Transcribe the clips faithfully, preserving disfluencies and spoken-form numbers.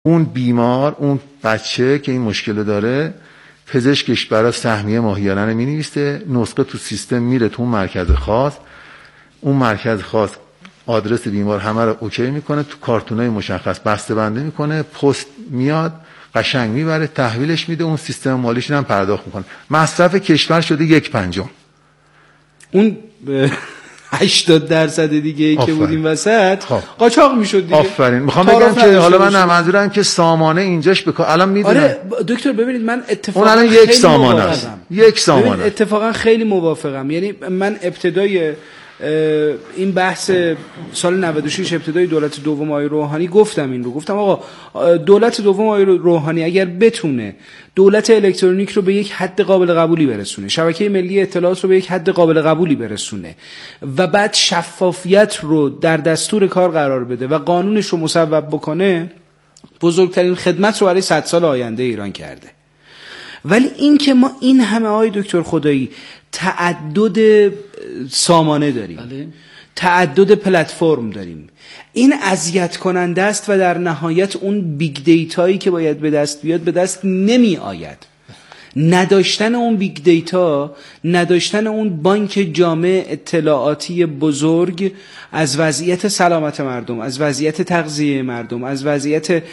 اون بیمار، اون بچه که این مشکل داره، پزشکش برای سهمیه ماهیانه رو می‌نویسه، نسخه تو سیستم میره تو اون مرکز خاص، اون مرکز خاص آدرس بیمار همه رو اوکی میکنه، تو کارتونای مشخص بسته بندی میکنه، پست میاد قشنگ میبره تحویلش میده، اون سیستم مالیش هم پرداخت میکنه. مصرف کشور شده یک پنجم. اون هشتاد درصد دیگه ای که بودیم وسط قاچاق میشد دیگه. آفرین. میخوام بگم که حالا من منظورم که سامانه اینجاش بکن الان میدونم. آره دکتر ببینید من اتفاقا اون الان یک سامانه است. یک سامانه. اتفاقا خیلی موافقم. یعنی من ابتدای این بحث سال نود و شش ابتدای دولت دوم آقای روحانی گفتم این رو گفتم آقا دولت دوم آقای روحانی اگر بتونه دولت الکترونیک رو به یک حد قابل قبولی برسونه، شبکه ملی اطلاعات رو به یک حد قابل قبولی برسونه و بعد شفافیت رو در دستور کار قرار بده و قانونش رو مصوب بکنه، بزرگترین خدمت رو برای صد سال آینده ایران کرده. ولی این که ما این همه آقای دکتر خدایی تعدد سامانه داریم، بله. تعدد پلتفرم داریم، این اذیت کننده است و در نهایت اون بیگ دیتایی که باید به دست بیاد به دست نمی آید. نداشتن اون بیگ دیتا، نداشتن اون بانک جامع اطلاعاتی بزرگ از وضعیت سلامت مردم، از وضعیت تغذیه مردم، از وضعیت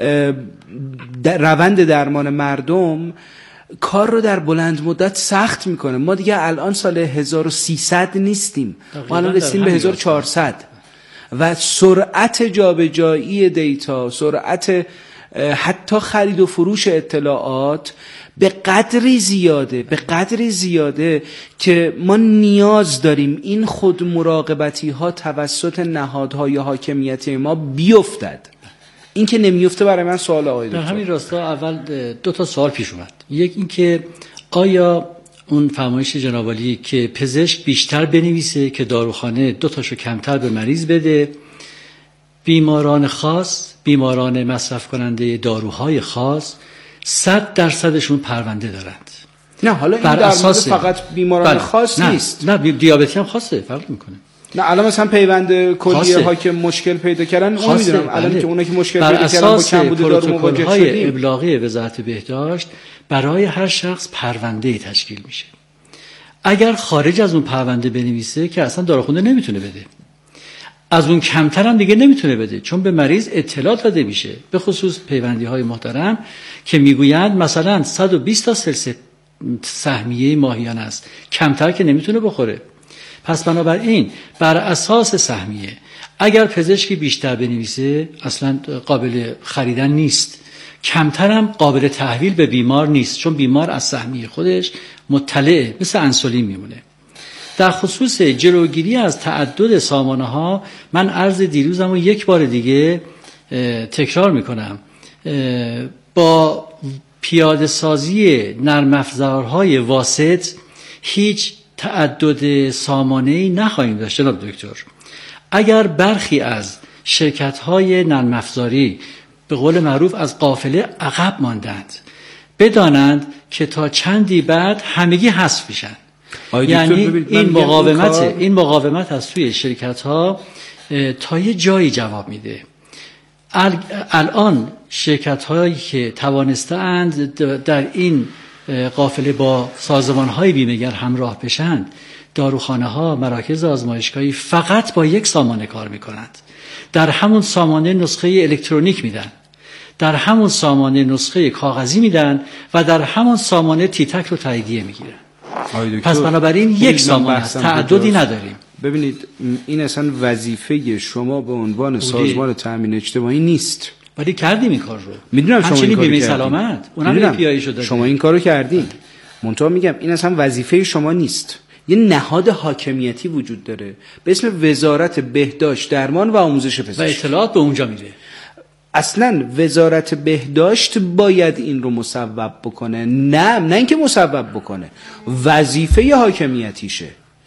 روند درمان مردم، کار رو در بلند مدت سخت میکنه. ما دیگه الان سال هزار و سیصد نیستیم، ما الان رسیدیم به هزار و چهارصد و سرعت جابجایی دیتا، سرعت حتی خرید و فروش اطلاعات به قدری زیاده به قدری زیاده که ما نیاز داریم این خود مراقبتی ها توسط نهادهای حاکمیتی ما بیفتد. این که نمیفته برای من سوال آقای دکتر. در همین راستا اول دو تا سوال پیش اومد. یک این که آیا اون فرمایش جناب عالی که پزشک بیشتر بنویسه که داروخانه دو تاشو کمتر به مریض بده، بیماران خاص، بیماران مصرف کننده داروهای خاص صد درصدشون پرونده دارند. نه حالا این در مورد فقط بیماران بله. خاص نه. نیست. نه دیابتی هم خاصه، فرق میکنه. نه الان مثلا پیوند کلیه ها که مشکل پیدا کردن اون میدونم الان بله. که اونا که مشکل پیدا کردن با کمبود دارو مواجه شدیم. های ابلاغی وزارت بهداشت برای هر شخص پرونده تشکیل میشه. اگر خارج از اون پرونده بنویسه که اصلا داروخونه نمیتونه بده، از اون کمتر هم دیگه نمیتونه بده، چون به مریض اطلاع داده میشه، به خصوص پیوندی های محترم که میگویند مثلا صد و بیست تا سلسله سهمیه ماهیانه است، کمتر که نمیتونه بخوره. پس بنابراین بر اساس سهمیه اگر پزشکی بیشتر بنویسه اصلا قابل خریدن نیست، کمتر هم قابل تحویل به بیمار نیست، چون بیمار از سهمیه خودش مطلع مثل انسولین میمونه. در خصوص جلوگیری از تعدد سامانه ها من عرض دیروزم رو یک بار دیگه تکرار میکنم، با پیاده سازی نرم افزارهای واسط هیچ تعدد سامانه‌ای نخواهیم داشت. جناب دکتر اگر برخی از شرکت‌های نرم افزاری به قول معروف از قافله عقب ماندند، بدانند که تا چندی بعد همگی حذف میشن. یعنی این مقاومت کار... این مقاومت از توی شرکت‌ها تا یه جایی جواب میده. ال... الان شرکت‌هایی که توانسته‌اند در این قافله با سازمان‌های بیمه‌گر همراه بشند، داروخانه‌ها، مراکز آزمایشگاهی فقط با یک سامانه کار می‌کنند. در همون سامانه نسخه الکترونیک میدن، در همون سامانه نسخه کاغذی میدن و در همون سامانه تیتک رو تاییدیه میگیرن. پس بنابراین یک سامانه است، تعددی نداریم. ببینید این اصلا وظیفه شما به عنوان سازمان تامین اجتماعی نیست. ولی کردیم این کار رو. میدونم شما این کارو سلامت اونم پی آی شده. شما این کارو کردین. منتها میگم این اصلا وظیفه شما نیست. یه نهاد حاکمیتی وجود داره به اسم وزارت بهداشت، درمان و آموزش پزشکی و اطلاعات به اونجا میره. اصلا وزارت بهداشت باید این رو مصوب بکنه، نه نه اینکه مصوب بکنه، وظیفه حاکمیتیشه.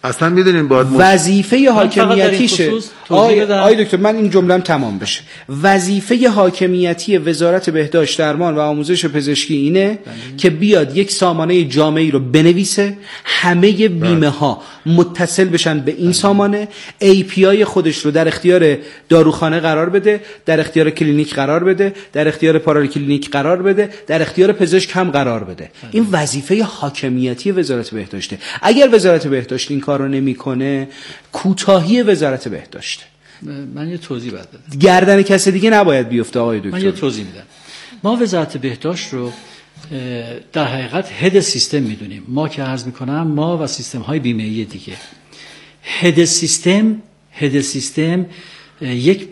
اصلا میدونین باید مش... وظیفه حاکمیتیشه. آی آی دکتر من این جمله‌ام تمام بشه. وظیفه حاکمیتی وزارت بهداشت درمان و آموزش پزشکی اینه بله. که بیاد یک سامانه جامعی رو بنویسه، همه بیمه ها متصل بشن به این بله. سامانه، ای پی آی خودش رو در اختیار داروخانه قرار بده، در اختیار کلینیک قرار بده، در اختیار پاراکلینیک قرار بده، در اختیار پزشک هم قرار بده. بله. این وظیفه حاکمیتی وزارت بهداشته. اگر وزارت بهداشت این کارو نمیکنه، کوتاهی وزارت بهداشت. من یه توضیح بدم. گردن کسی دیگه نباید بیفته آقای دکتر. من یه توضیح میدم. ما وزارت بهداشت رو در حقیقت هد سیستم میدونیم. ما که عرض میکنم ما و سیستم های بیمه‌ای دیگه. هد سیستم هد سیستم یک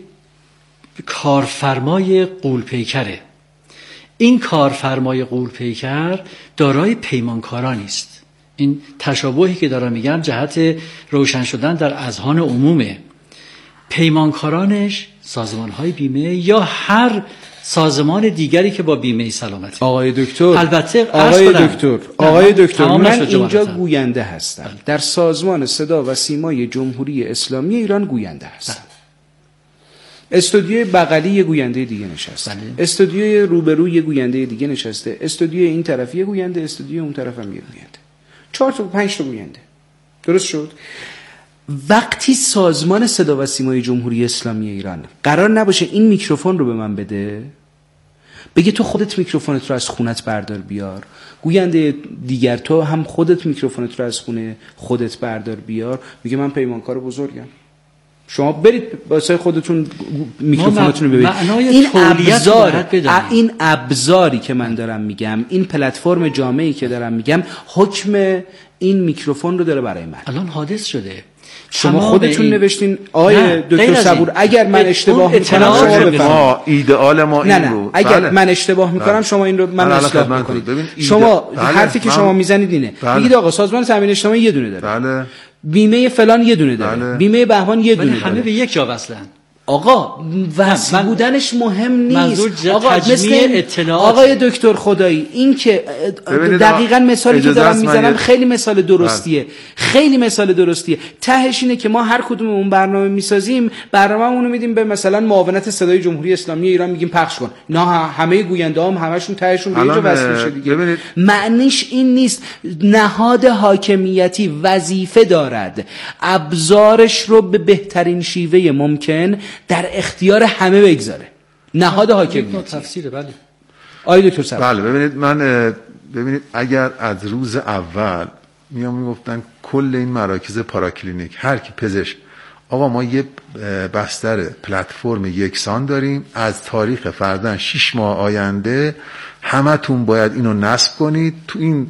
کارفرمای غول‌پیکره. این کارفرمای غول‌پیکر دارای پیمانکارانی است. این تشابهی که دارم میگم جهت روشن شدن در اذهان عمومه. پیمانکارانش سازمان‌های بیمه یا هر سازمان دیگری که با بیمه سلامتی. آقای دکتر البته آقای دکتر آقای دکتر من اینجا گوینده هستم. بله. در سازمان صدا و سیمای جمهوری اسلامی ایران گوینده هستم. بله. استودیوی بغلی یه گوینده دیگه نشسته. بله. استودیوی روبروی یه گوینده دیگه نشسته. استودیوی این طرف یه گوینده، استودیوی اون طرف هم یه گوینده. چهار تا پنج تا گوینده. درست شد؟ وقتی سازمان صدا و سیمای جمهوری اسلامی ایران قرار نباشه این میکروفون رو به من بده، بگه تو خودت میکروفونت رو از خونت بردار بیار، گوینده دیگر تو هم خودت میکروفونت رو از خونه خودت بردار بیار، میگه من پیمانکار بزرگم، شما برید واسه خودتون میکروفونتون رو ببرید. این ابزار این ابزاری که من دارم میگم، این پلتفرم جامعی که دارم میگم، حکم این میکروفون رو داره برای من. الان حادث شده. شما خودتون این... نوشتین آقای دکتر صبور اگر من اشتباه میکنم شما بفرمایید. ایدئال ما این رو اگر بله. من اشتباه میکنم بله. شما این رو من اصلاح کنید. شما بله. حرفی که شما میزنید اینه بله. میگید آقا سازمان تامین اجتماعی یه دونه داره بله. بیمه فلان یه دونه داره بله. بیمه بهمان یه دونه داره، همه به یک جا وصلن. آقا واسه بودنش مهم نیست. آقا مثل اطلاعات. آقای دکتر خدایی این که دقیقاً مثالی که دارم میزنم خیلی مثال درستیه بله. خیلی مثال درستیه. تهش اینه که ما هر کدوم اون برنامه میسازیم، برنامه‌مون رو میدیم به مثلا معاونت صدای جمهوری اسلامی ایران، میگیم پخش کن. نه همه گوینده‌ام همشون تهشون به اینجا وصل میشه دیگه. معنیش این نیست. نهاد حاکمیتی وظیفه دارد ابزارش رو به بهترین شیوه ممکن در اختیار همه بگذاره. نهاد حاکمیتی تفسیره. بله آقای دکتر صاحب. بله ببینید من ببینید اگر از روز اول میام میگفتن کل این مراکز پاراکلینیک هر کی پزشک، آقا ما یه بستر پلتفرم یکسان داریم، از تاریخ فرضاً شش ماه آینده همتون باید اینو نصب کنید، تو این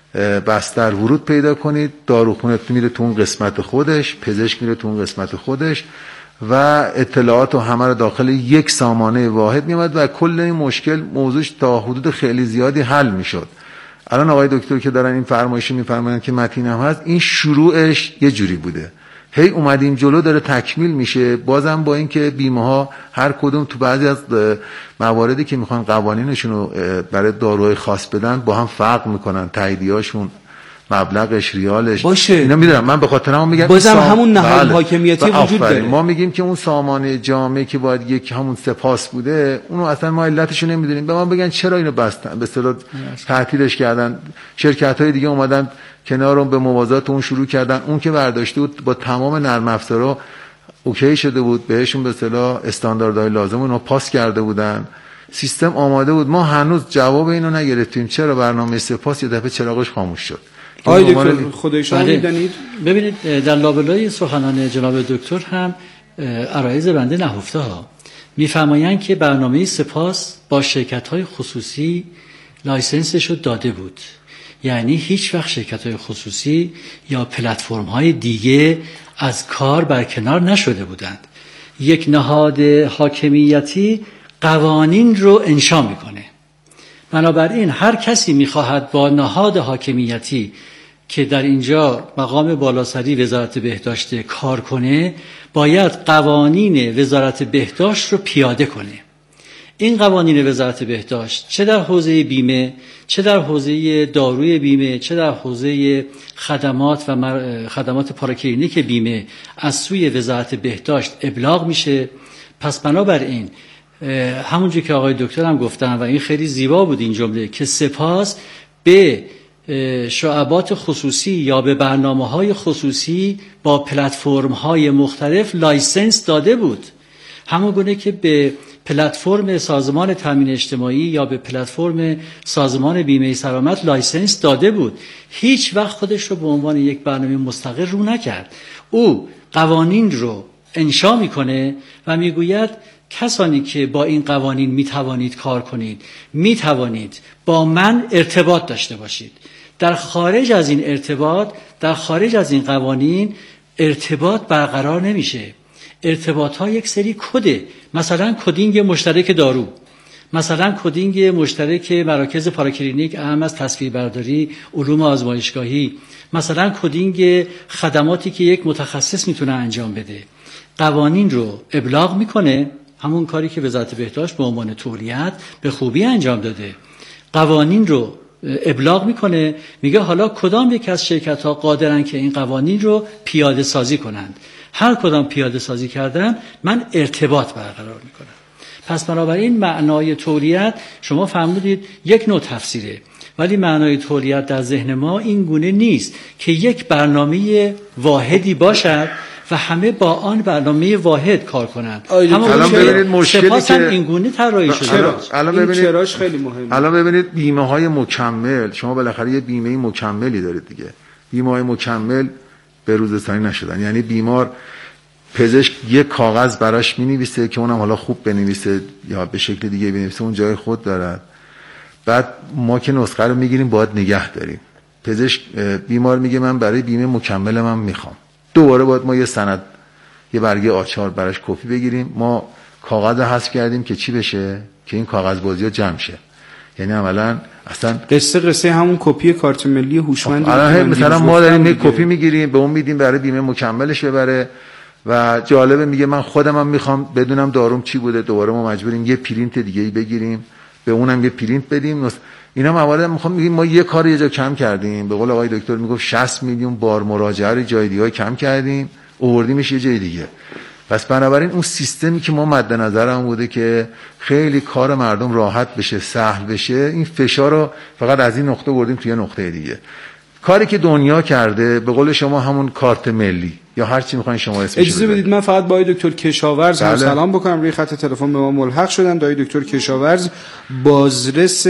بستر ورود پیدا کنید، داروخونه میره تو اون قسمت خودش، پزشک میره تو اون قسمت خودش و اطلاعات و همه رو داخل یک سامانه واحد میامد و کل این مشکل موضوعش تا حدود خیلی زیادی حل میشد. الان آقای دکتر که دارن این فرمایشی میفرمایند که متین هم هست، این شروعش یه جوری بوده، هی اومدیم جلو داره تکمیل میشه. بازم با اینکه بیمه ها هر کدوم تو بعضی از مواردی که میخوان قوانینشون رو برای داروهای خاص بدن با هم فرق میکنن، تاییدیاشون، مبلغش، ریالش باشه. اینا میدونم، من به خاطر هم میگم بازم سام... همون نهاد بله. حاکمیتی وجود داره. ما میگیم که اون سامانه جامعه که باید یک همون سپاس بوده، اونو اصلا ما علتشو نمیدونیم. به ما بگن چرا اینو بستن، به اصطلاح تعطیلش کردن، شرکت های دیگه اومدن کنار اون به موازات اون شروع کردن، اون که برداشته بود با تمام نرم افزارا اوکی شده بود، بهشون به اصطلاح استانداردهای لازم اونو پاس کرده بودن، سیستم آماده بود. ما هنوز جواب اینو نگرفتیم چرا برنامه سپاس یه دفعه چراغش خاموش شد. آقای دکتر خدای شما بله. میدونید ببینید در لابلای سخنان جناب دکتر هم عرایض بنده نهفته ها میفرمایند که برنامه سپاس با شرکت های خصوصی لایسنسش رو داده بود، یعنی هیچ وقت شرکت های خصوصی یا پلتفرم های دیگه از کار برکنار نشده بودند. یک نهاد حاکمیتی قوانین رو انشا میکنه، بنابراین هر کسی میخواهد با نهاد حاکمیتی که در اینجا مقام بالاسری وزارت بهداشت کار کنه، باید قوانین وزارت بهداشت رو پیاده کنه. این قوانین وزارت بهداشت چه در حوزه بیمه، چه در حوزه داروی بیمه، چه در حوزه خدمات و خدمات پاراکلینیک بیمه از سوی وزارت بهداشت ابلاغ میشه. پس بنابراین همونجور که آقای دکتر هم گفتن و این خیلی زیبا بود این جمله، که سپاس به شعبات خصوصی یا به برنامه‌های خصوصی با پلتفرم‌های مختلف لایسنس داده بود، همون گونه که به پلتفرم سازمان تامین اجتماعی یا به پلتفرم سازمان بیمه سلامت لایسنس داده بود. هیچ وقت خودش رو به عنوان یک برنامه مستقل رو نکرد. او قوانین رو انشا میکنه و میگوید کسانی که با این قوانین میتوانید کار کنید، میتوانید با من ارتباط داشته باشید. در خارج از این ارتباط، در خارج از این قوانین ارتباط برقرار نمیشه. ارتباط ها یک سری کده، مثلا کدینگ مشترک دارو، مثلا کدینگ مشترک مراکز پاراکلینیک اهم از تصویربرداری، علوم آزمایشگاهی، مثلا کدینگ خدماتی که یک متخصص میتونه انجام بده. قوانین رو ابلاغ میکنه، همون کاری که وزارت بهداشت به عنوان تولیت به خوبی انجام داده. قوانین رو ابلاغ میکنه، میگه حالا کدام یک از شرکت ها قادرن که این قوانین رو پیاده سازی کنند. هر کدام پیاده سازی کردن من ارتباط برقرار میکنم. پس بنابراین معنای تولیت شما فرمودید یک نوع تفسیره، ولی معنای تولیت در ذهن ما این گونه نیست که یک برنامه واحدی باشد و همه با آن برنامه واحد کار کنند. الان ببینید مشکلی که این گونه طراحی شده. الان ببینید چراش خیلی مهمه. الان ببینید بیمه های مکمل، شما بالاخره یه بیمه مکملی دارید دیگه. بیمه های مکمل به روز رسانی نشدن، یعنی بیمار پزشک یک کاغذ براش می‌نویسه که اونم حالا خوب بنویسه یا به شکل دیگه بنویسه، اون جای خود دارد. بعد ما که نسخه رو میگیریم باید نگه داریم. پزشک بیمار میگه من برای بیمه مکمل من میخوام، دوباره باید ما یه سند، یه برگه آچار براش کپی بگیریم. ما کاغذ حذف کردیم که چی بشه؟ که این کاغذ بازی‌ها جمع شه. یعنی عملاً اصلا قصه قصه همون کپی کارت ملی هوشمند. الان مثلا ما داریم یک کپی میگیریم به اون میدیم برای بیمه مکملش ببره و جالبه میگه من خودم هم میخوام بدونم داروم چی بوده، دوباره ما مجبوریم یه پرینت دیگه ای بگیریم به اونم یه پرینت بدیم. اینا موارد میخوام میگیم ما یه کار یه جا کم کردیم، به قول آقای دکتر میگفت شصت میلیون بار مراجعه رو جای دیگه کم کردیم، آوردیمش یه جای دیگه. پس بنابراین اون سیستمی که ما مد نظرم بوده که خیلی کار مردم راحت بشه، سهل بشه، این فشار رو فقط از این نقطه بردیم توی نقطه دیگه. کاری که دنیا کرده به قول شما همون کارت ملی یا هر چی میخواین شما اسمش اجازه بدید من فقط با آقای دکتر کشاورز هم سلام بکنم. روی خط تلفن به ما ملحق شدن آقای دکتر کشاورز، بازرس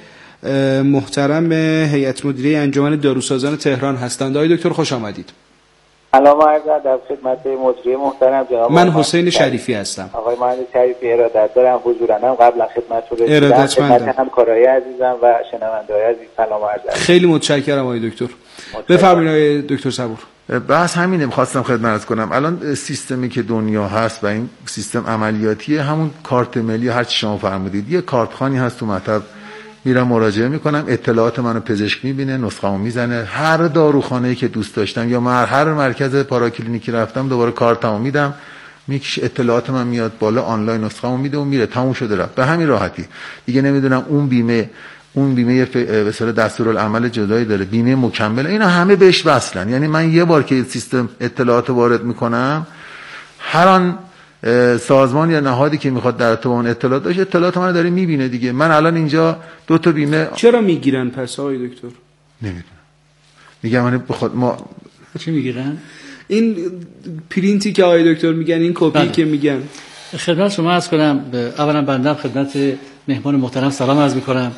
محترم هیئت مدیره انجمن داروسازان تهران هستند. آقای دکتر خوش آمدید. سلام عرض ادب خدمت مدیره محترم جناب. من حسین شریفی هستم. آقای مهندس شریفی ارادت دارم، حضورانم قبلا خدمتتون رسیدم. ارادتمندم. همکارای عزیزم و شنونده‌های عزیز سلام عرض ادب. خیلی متشکرم آقای دکتر. بفرمایید آقای دکتر صبور. بحث همینه، می‌خواستم خدمت کنم. الان سیستمی که دنیا هست و این سیستم عملیاتی همون کارت ملی هر چی شما فرمودید، یه کارتخوانی هست تو مطب، میرم مراجعه میکنم، اطلاعات منو پزشک میبینه، نسخه‌مو میزنه. هر داروخانه‌ای که دوست داشتم یا من هر مرکز پاراکلینیکی رفتم دوباره کارتمو میدم، میکش اطلاعات من میاد بالا، آنلاین نسخه‌مو میده و میره، تموم شده رفت. به همین راحتی. دیگه نمیدونم اون بیمه اون بیمه به اصطلاح دستورالعمل جدایی داره، بیمه مکمل، اینا همه بهش وصلن. یعنی من یه بار که سیستم اطلاعات وارد میکنم، هر آن سازمان یا نهادی که میخواد در ارتباط اون اطلاعات داشته، اطلاعات منو داره میبینه دیگه. من الان اینجا دو تا بیمه چرا میگیرن پس آقای دکتر؟ نمیدونم. میگم من بخواد ما چی میگیرن؟ این پرینتی که آقای دکتر میگن، این کپی بله. که میگن. خدمت شما عرض کنم، اولا بنده خدمت مهمان محترم سلام عرض میکنم.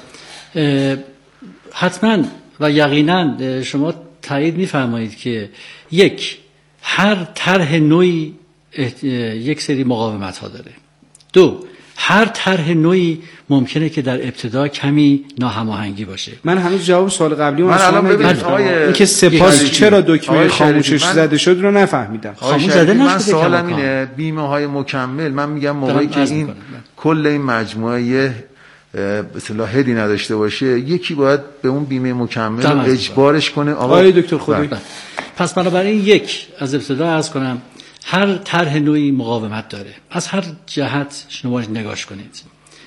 حتما و یقینا شما تایید میفرمایید که یک، هر طرح نوعی یک سری مقاومت ها داره. دو، هر طرح نوعی ممکنه که در ابتدا کمی ناهماهنگی باشه. من هنوز جواب سوال قبلی من الان ببینید این که سپاس چرا دکمه خاموشش زده شد رو نفهمیدم. خاموش زده نشده. من سوالم اینه، بیمه های مکمل، من میگم موقعی که این کل این مجموعه به اصطلاح هدی نداشته باشه، یکی باید به اون بیمه مکمل اجبارش کنه. آقای دکتر خودی پس بنابراین یک، از ابتدا عرض کنم، هر طرح نوعی مقاومت داره، از هر جهت شما نگاش کنید.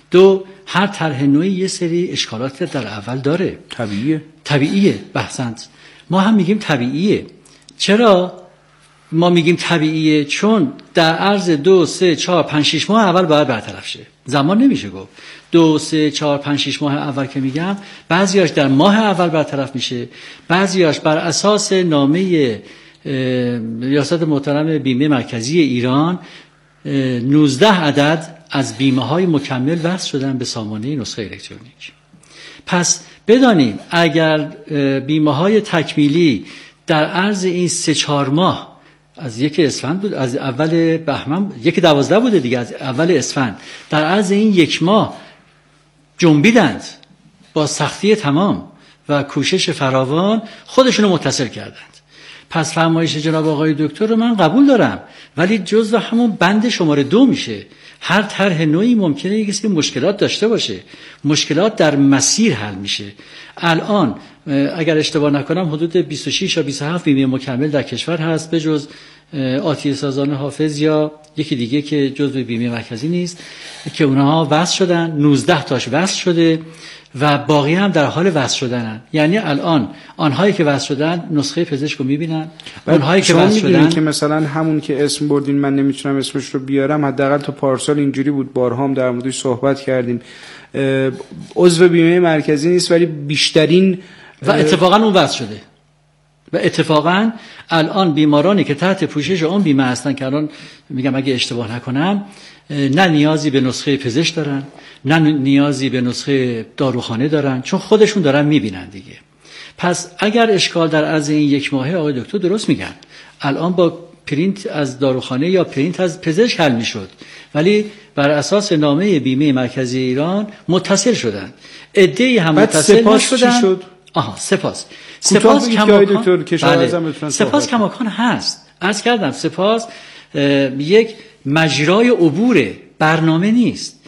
دو، هر طرح نوعی یه سری اشکالات در اول داره. طبیعیه. طبیعیه. بحثند ما هم میگیم طبیعیه. چرا ما میگیم طبیعیه؟ چون در عرض دو سه چهار پنج شش ماه اول باید برطرف شه. زمان نمیشه گفت دو سه چهار پنج شش ماه اول که میگم، بعضیاش در ماه اول برطرف میشه، بعضیاش بر اساس نامه ریاست محترم بیمه مرکزی ایران نوزده عدد از بیمه های مکمل وصل شدن به سامانه نسخه الکترونیک. پس بدانیم اگر بیمه های تکمیلی در عرض این سه چهار ماه از یک اسفند بود، از اول بهمن، یک دوازده بوده دیگه، از اول اسفند در عرض این یک ماه جنبیدند با سختی تمام و کوشش فراوان خودشونو متصل کردند. پس فرمایش جناب آقای دکتر رو من قبول دارم، ولی جزو همون بند شماره دو میشه. هر طرح نوعی ممکنه یک سری مشکلات داشته باشه، مشکلات در مسیر حل میشه. الان اگر اشتباه نکنم حدود بیست و شش یا بیست و هفت بیمه مکمل در کشور هست، به جز آتیه سازان حافظ یا یکی دیگه که جزو بیمه مرکزی نیست که اونها وصل شدن. نوزده تاش وصل شده و باقی هم در حال وصل شدنن. یعنی الان آنهایی که وصل شدن نسخه پزشک رو میبینن، اونهایی که وصل شدن که مثلا همون که اسم بردین من نمیتونم اسمش رو بیارم، حداقل تا پارسال اینجوری بود، بارها هم در موردش صحبت کردیم، عضو بیمه مرکزی نیست ولی بیشترین و اتفاقا اون وصل شده و اتفاقا الان بیمارانی که تحت پوشش اون بیمه هستن که الان میگم اگه اشتباه نکنم نه نیازی به نسخه پزشک دارن، نه نیازی به نسخه داروخانه دارن، چون خودشون دارن میبینن دیگه. پس اگر اشکال در عرض این یک ماهه، آقای دکتر درست میگن، الان با پرینت از داروخانه یا پرینت از پزشک حل میشد، ولی بر اساس نامه بیمه مرکزی ایران متصل شدن. عده‌ای هم متصل نشدن. شد؟ آها سپاس. سپاس کماکان بله. سپاس کماکان هست. عرض کردم سپاس یک مجرای عبور برنامه نیست.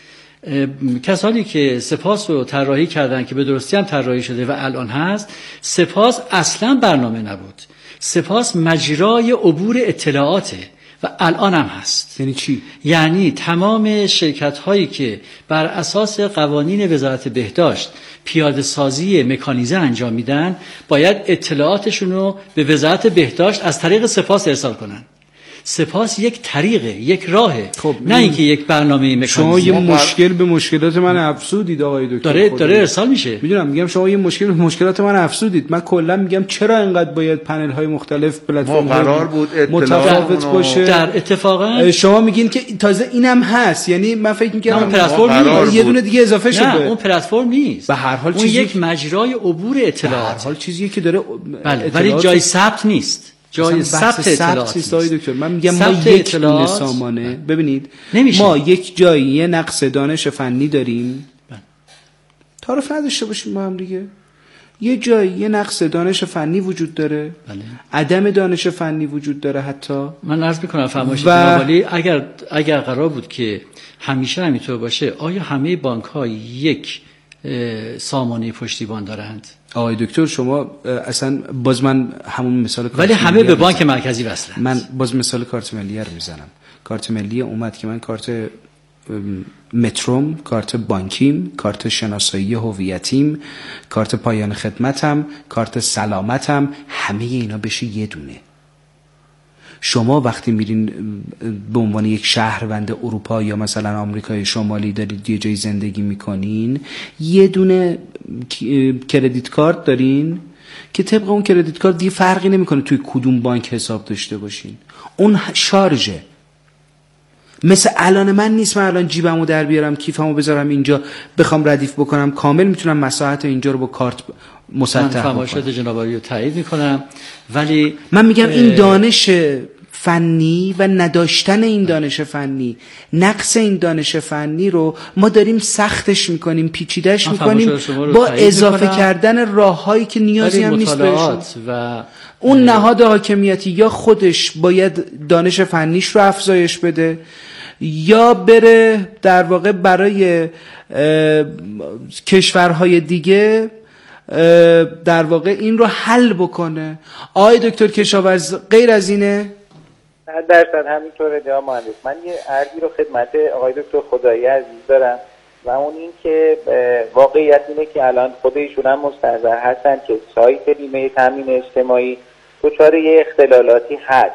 کسانی که سپاس رو طراحی کردن که به درستی هم طراحی شده و الان هست، سپاس اصلا برنامه نبود. سپاس مجرای عبور اطلاعاته و الان هم هست. یعنی چی؟ یعنی تمام شرکت هایی که بر اساس قوانین وزارت بهداشت پیاده سازی مکانیزه انجام میدن باید اطلاعاتشون رو به وزارت بهداشت از طریق سپاس ارسال کنن. سپاس یک طریقه، یک راهه، خب نه اینکه یک برنامه مکانیزه. شما یه مشکل به مشکلات من افزودید آقای دکتر. داره داره ارسال میشه. میدونم، میگم شما یه مشکل به مشکلات من افزودید. من کلا میگم چرا اینقدر باید پنل های مختلف، پلتفرم قرار بود متفاوت باشه. در اتفاقا شما میگین که تازه اینم هست، یعنی من فکر میکردم پلتفرم یه دونه دیگه اضافه شده. نه اون پلتفرم نیست. به هر حال اون یک مجرای عبور اطلاعات. به هر حال چیزیه که داره بله، ولی جای ثبت نیست. جای ثبت اطلاعات نیست. دکتر من میگم ما یک دونه سامانه، ببینید نمیشه. ما یک جایی یه نقص دانش فنی داریم، تعارف نداشته باشیم با هم دیگه. یه جایی یه نقص دانش فنی وجود داره، بله. عدم دانش فنی وجود داره. حتی من عرض میکنم فرمایش جناب عالی، اگر اگر قرار بود که همیشه همینطور باشه، آیا همه بانک ها یک سامانه پشتیبان دارند؟ آقای دکتر شما اصلا باز من همون مثال ولی همه به بانک مرکزی وصلند. من باز مثال کارت ملی رو میزنم. کارت ملی اومد که من کارت متروم، کارت بانکیم، کارت شناسایی هویتیم، کارت پایان خدمتم، کارت سلامتم، همه اینا بشه یه دونه. شما وقتی میرین به عنوان یک شهروند اروپا یا مثلا آمریکای شمالی دارید یه جای زندگی میکنین، یه دونه کردیت کارت دارین که طبق اون کردیت کارت دیگه فرقی نمیکنه توی کدوم بانک حساب داشته باشین، اون شارژه. مثل الان من نیست، من الان جیبمو در بیارم کیفمو بذارم اینجا بخوام ردیف بکنم، کامل میتونم مساحت اینجا رو با کارت مسطح بکنم. من فرمایشات جناب عالی رو تایید میکنم، ولی من میگم این دانش فنی و نداشتن این دانش فنی، نقص این دانش فنی رو ما داریم سختش میکنیم، پیچیدهش میکنیم با اضافه میکنم. کردن راههایی که نیازی هم نیست بهشون. و اون نهاد حاکمیتی یا خودش باید دانش فنیش رو افزایش بده یا بره در واقع برای کشورهای دیگه در واقع این رو حل بکنه. آقای دکتر کشاورز غیر از اینه؟ صد درصد همینطوره جناب مهندس. من یه عرضی رو خدمت آقای دکتر خدایی عزیز دارم. و اون این که واقعیت اینه که الان خود ایشون هم مستحضر هستن که سایت بیمه تامین اجتماعی دچار یه اختلالاتی هست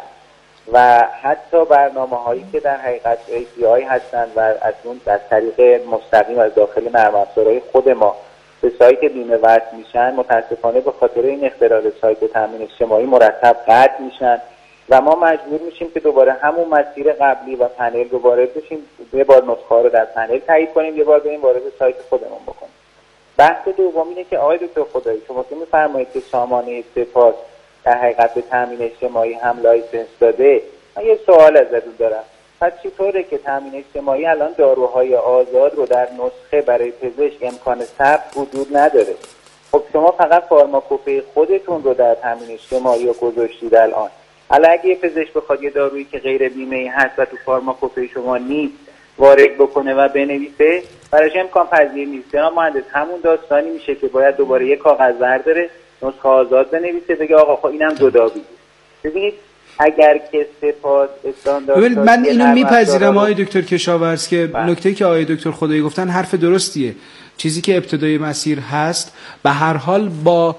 و حتی برنامه هایی که در حقیقت ای پی آی هستن و از اون از طریق مستقیم از داخل نرم افزارهای خود ما به سایت بیمه وصل میشن، متاسفانه به خاطر این اختلال سایت تامین اجتماعی مرتب قطع میشن و ما مجبور میشیم که دوباره همون مسیر قبلی و پنل رو وارد بشیم، یه بار نسخه رو در پنل تایید کنیم، یه بار بریم وارد سایت خودمون بکنیم. بحث دوم اینه که آقای دکتر خدایی شما که میفرمایید که سامانه سپاس در حقیقت به تامین اجتماعی هم لایسنس داده، من یه سوال ازتون دارم. پس چطوره که تامین اجتماعی الان داروهای آزاد رو در نسخه برای پزشک امکان ثبت وجود نداره؟ خب شما فقط فارماکوپی خودتون رو در تامین اجتماعی رو گذاشتید الان. حالا اگه یه پزشک بخواد یه دارویی که غیر بیمه‌ای هست و تو فارماکوپی شما نیست وارد بکنه و بنویسه، براش امکان پذیر نیست. جناب مهندس همون داستانی میشه که باید دوباره یه کاغذ برداره نسخه آزاد بنویسه بگه آقا خب اینم جدا بگید. ببینید اگر که سپاس استاندارد ببینید من اینو میپذیرم آقای دکتر کشاورز که نکته‌ای که آقای دکتر خدایی گفتن حرف درستیه. چیزی که ابتدای مسیر هست به هر حال با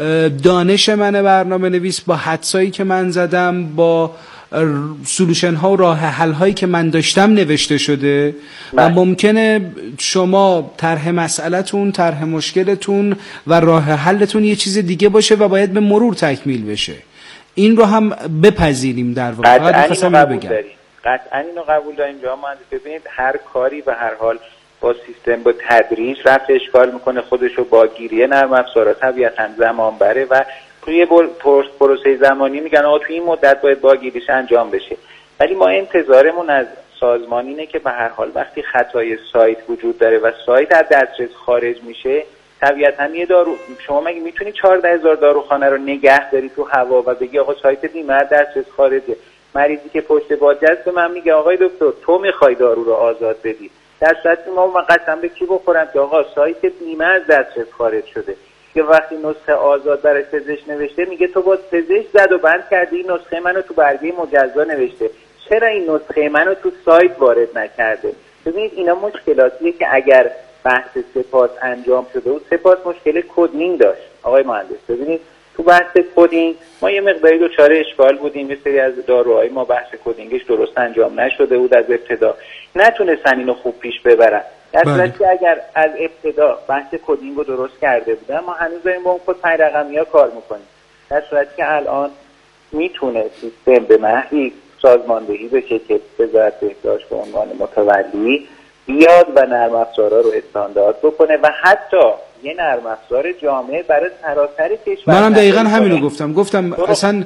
دانش من برنامه نویس، با حدسایی که من زدم، با سولوشن ها و راه حل هایی که من داشتم نوشته شده و ممکنه شما طرح مسئله‌تون، طرح مشکلتون و راه حلتون یه چیز دیگه باشه و باید به مرور تکمیل بشه. این رو هم بپذیریم در واقع. قطعاً اینو قبول داریم. قطعاً اینو قبول داریم جناب مهندس. ببینید هر کاری به هر حال با سیستم با تدریج رفع اشکال میکنه، خودشو با گیریه نرم افزارا طبیعتاً زمان بره و توی پروسه زمانی میگن آقا توی این مدت باید با گیریش انجام بشه. ولی ما انتظارمون از سازمان اینه که به هر حال وقتی خطای سایت وجود داره و سایت از دسترس خارج میشه، طبیعتاً یه دارو شما مگه میتونی چهارده هزار داروخانه رو نگه داری تو هوا و بگی آقا سایت بیمه از دسترس خارجه؟ مریضی که پشت باجه است به من میگه آقای دکتر تو میخوای دارو رو آزاد بدی، در صورتی ما قسم به کی بخورم که آقا سایت بیمه از دسترس خارج شده. که وقتی نسخه آزاد برای پزشک نوشته میگه تو با پزشک زد و بند کردی، این نسخه منو تو برگه مجزا نوشته، چرا این نسخه منو تو سایت وارد نکرده؟ ببینید اینا مشکلاتیه که اگر بحث سپاس انجام شده و سپاس مشکل کدینگ داشت آقای مهندس. ببینید تو بحث کدینگ ما یه مقداری دچار اشکال بودیم، یه سری از داروهای ما بحث کدینگش درست انجام نشده بود، از ابتدا نتونستن اینو خوب پیش ببرن. در صورتی که اگر از ابتدا بحث کدینگ رو درست کرده بودن ما هنوز داریم با اون کد پنج رقمی ها کار میکنیم. در صورتی که الان میتونه سیستم به محضی سازماندهی بشه که وزارت بهداشت به عنوان متولی بیاد و نرم افزارها رو استاندارد بکنه و حتی یه نرم افزار جامع برای سراسر کشور. منم دقیقاً همینو گفتم گفتم اصلا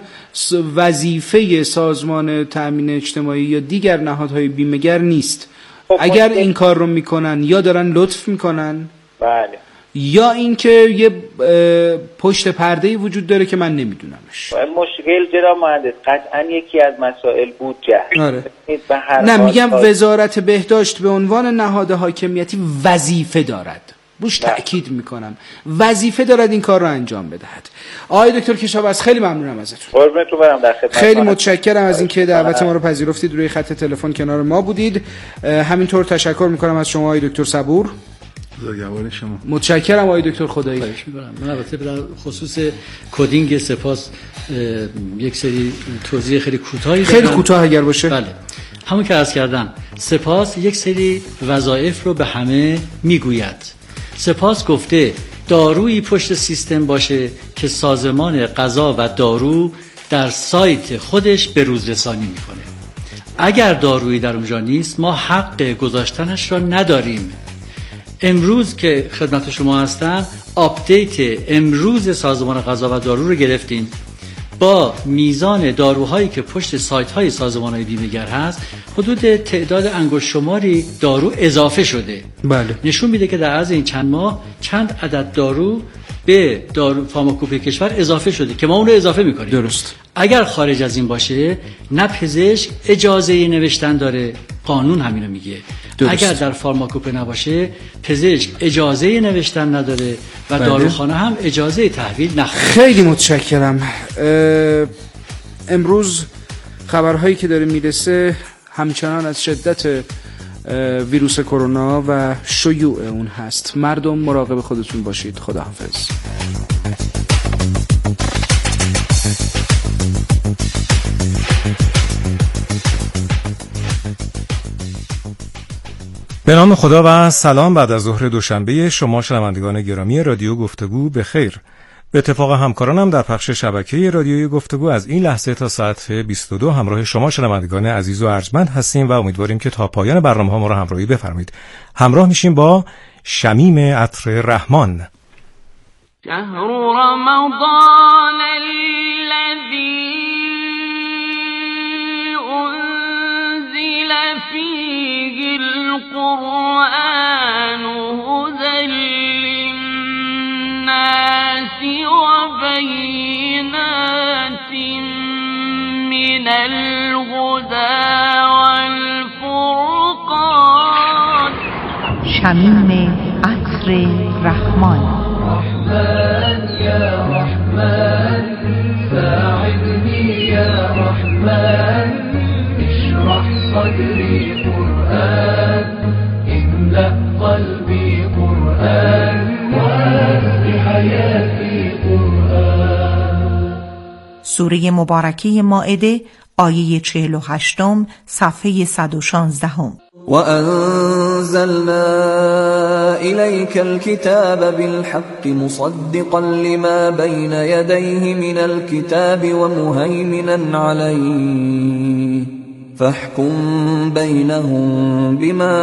وظیفه سازمان تامین اجتماعی یا دیگر نهادهای بیمه‌گر نیست. خب اگر این کار رو میکنن یا دارن لطف میکنن، بله، یا اینکه یه پشت پرده‌ای وجود داره که من نمیدونمش. مشکل جناب مهندس قطعاً یکی از مسائل بودجه. آره. نه میگم وزارت بهداشت به عنوان نهاد حاکمیتی وظیفه دارد، بوش تأکید میکنم وظیفه دارد این کار رو انجام بدهد. آقای دکتر کشاورز خیلی ممنونم ازتون. قربونتون برم، در خدمت. خیلی متشکرم از اینکه دعوت ما رو پذیرفتید، روی خط تلفن کنار ما بودید. همینطور تشکر میکنم از شما آقای دکتر صبور. شما متشکرم آقای دکتر خدایی. خواهش می‌کنم. من البته در خصوص کدینگ سپاس یک سری توضیح خیلی کوتاهی خیلی کوتاه اگر باشه. بله. همون که عرض کردم سپاس یک سری وظایف رو به همه میگوید. سپاس گفته دارویی پشت سیستم باشه که سازمان غذا و دارو در سایت خودش به روز رسانی میکنه. اگر دارویی در اونجا نیست ما حق گذاشتنش را نداریم. امروز که خدمت شما هستم آپدیت امروز سازمان غذا و دارو رو گرفتیم. با میزان داروهایی که پشت سایت های سازمان های بیمه‌گر هست حدود تعداد انگشت شماری دارو اضافه شده. بله. نشون میده که در عرض این چند ماه چند عدد دارو به دارو فارماکوپی کشور اضافه شده که ما اون رو اضافه میکنیم. درست. اگر خارج از این باشه نه پزشک اجازه نوشتن داره، قانون همینو میگه. درست. اگر در فارماکوپی نباشه پزشک اجازه نوشتن نداره و بله. داروخانه هم اجازه تحویل نخواهد. خیلی متشکرم. امروز خبرهایی که داره میرسه همچنان از شدت ویروس کرونا و شیوع اون هست. مردم مراقب خودتون باشید. خداحافظ. به نام خدا و سلام. بعد از ظهر دوشنبه شما شنوندگان گرامی رادیو گفتگو به خیر. به اتفاق همکارانم در پخش شبکه رادیوی گفتگو از این لحظه تا ساعت بیست و دو همراه شما شنوندگان عزیز و ارجمند هستیم و امیدواریم که تا پایان برنامه ها ما را همراهی بفرمایید. همراه میشیم با شمیم عطر رحمان. شهر رمضان الذی انزل فیه القرآن هدی للناس وبینات من الهدی والفرقان. شمیم عطر رحمان. رحمن یا رحمن ساعدني يا رحمن اشرح صدري قرآن املأ قلبي قرآن واسق حياتي قرآن. سوره مبارکه مائده آیه چهل و هشتم صفحه صد و شانزده. وأنزلنا إليك الكتاب بالحق مصدقا لما بين يديه من الكتاب ومهيمنا عليه فاحكم بينهم بما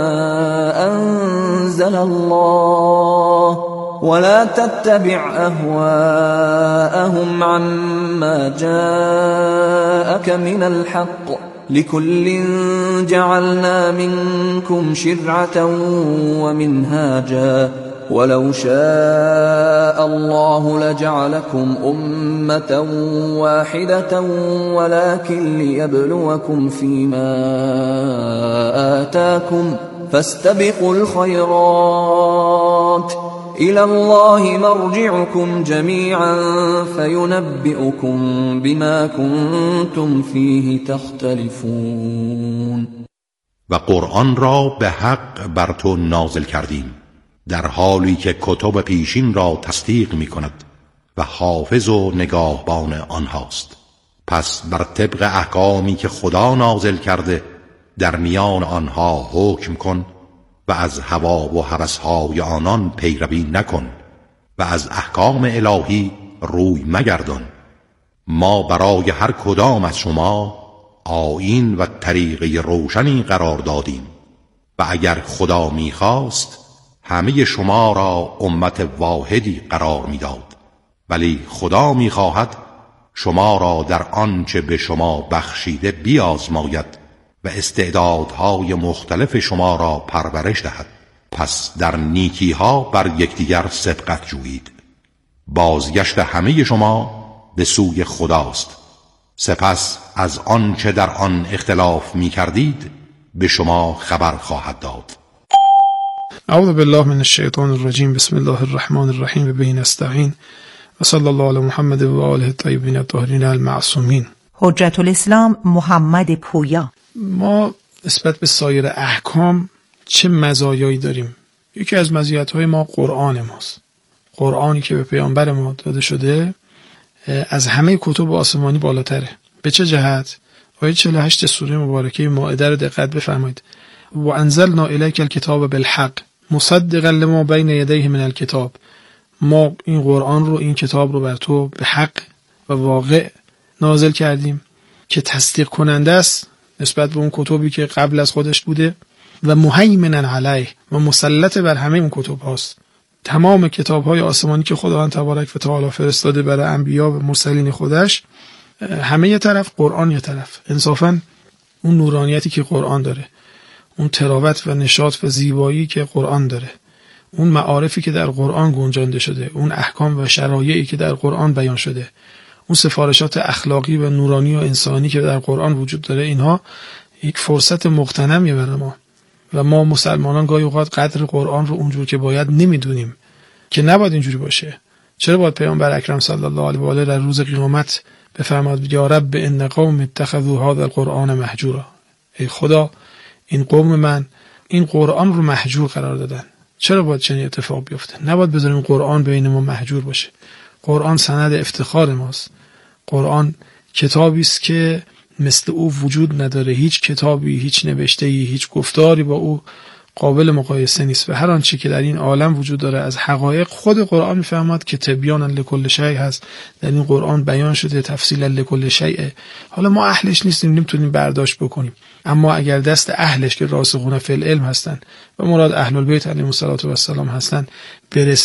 أنزل الله ولا تتبع أهواءهم عما جاءك من الحق لكل جعلنا منكم شرعة ومنهاجا ولو شاء الله لجعلكم أمة واحدة ولكن ليبلوكم فيما آتاكم فاستبقوا الخيرات إلى الله مرجعكم جميعا فينبئكم بما كنتم فيه تختلفون. و قرآن را به حق بر تو نازل کردیم در حالی که کتب پیشین را تصدیق می کند و حافظ و نگاهبان آنهاست. پس بر طبق احکامی که خدا نازل کرده در میان آنها حکم کن و از هوا و هوس‌های آنان پیروی نکن و از احکام الهی روی مگردان. ما برای هر کدام از شما آیین و طریقه روشنی قرار دادیم و اگر خدا می‌خواست همه شما را امت واحدی قرار می‌داد، ولی خدا می‌خواهد شما را در آنچه به شما بخشیده بیازماید و استعدادهای مختلف شما را پرورش دهد. پس در نیکیها بر یکدیگر سبقت جویید. بازگشت همه شما به سوی خداست. سپس از آنچه در آن اختلاف می کردید به شما خبر خواهد داد. اعوذ بالله من الشیطان الرجیم. بسم الله الرحمن الرحیم. و به نستعین و صلی الله علی محمد و آله الطیبین الطاهرین المعصومین. حجت الاسلام محمد پویا. ما نسبت به سایر احکام چه مزایایی داریم؟ یکی از مزیت‌های ما قرآن ماست. قرآنی که به پیامبر ما داده شده از همه کتب آسمانی بالاتره. به چه جهت؟ آیه چهل و هشت سوره مبارکه مائده رو دقت بفرمایید. و انزلنا الیک الکتاب بالحق مصدقا لما بین یدیه من الکتاب. ما این قرآن رو، این کتاب رو بر تو به حق و واقع نازل کردیم که تصدیق کننده است نسبت به اون کتبی که قبل از خودش بوده و مهیمنا علیه و مسلط بر همه اون کتب هاست. تمام کتاب های آسمانی که خداوند تبارک و تعالی فرستاده برای انبیا و مرسلین خودش، همه یه طرف، قرآن یه طرف. انصافا اون نورانیتی که قرآن داره، اون تراوت و نشاط و زیبایی که قرآن داره، اون معارفی که در قرآن گنجانده شده، اون احکام و شرایعی که در قرآن بیان شده، اون سفارشات اخلاقی و نورانی و انسانی که در قرآن وجود داره، اینها یک فرصت مغتنمیه برای ما و ما مسلمانان گاهی اوقات قدر قرآن رو اونجور که باید نمیدونیم که نباید اینجوری باشه. چرا باید پیامبر اکرم صلی الله علیه و آله در روز قیامت بفرماد یا رب ان قوم اتخذوا هذا القرآن مهجورا؟ ای خدا، این قوم من این قرآن رو محجور قرار دادن. چرا باید چنین اتفاق بیفته؟ نباید بذاریم قرآن بین ما محجور باشه. قرآن سند افتخار ماست. قرآن کتابی است که مثل او وجود نداره. هیچ کتابی، هیچ نوشته‌ای، هیچ گفتاری با او قابل مقایسه نیست و هر آنچه که در این عالم وجود داره از حقایق خود قرآن میفهمد که تبیانا لکل شیء هست. در این قرآن بیان شده تفصیلا لکل شیء. حالا ما اهلش نیستیم، نمیتونیم برداشت بکنیم، اما اگر دست اهلش که راسخون فی العلم هستن و مراد اهل البیت علیهم الصلوة و السلام هستن برسه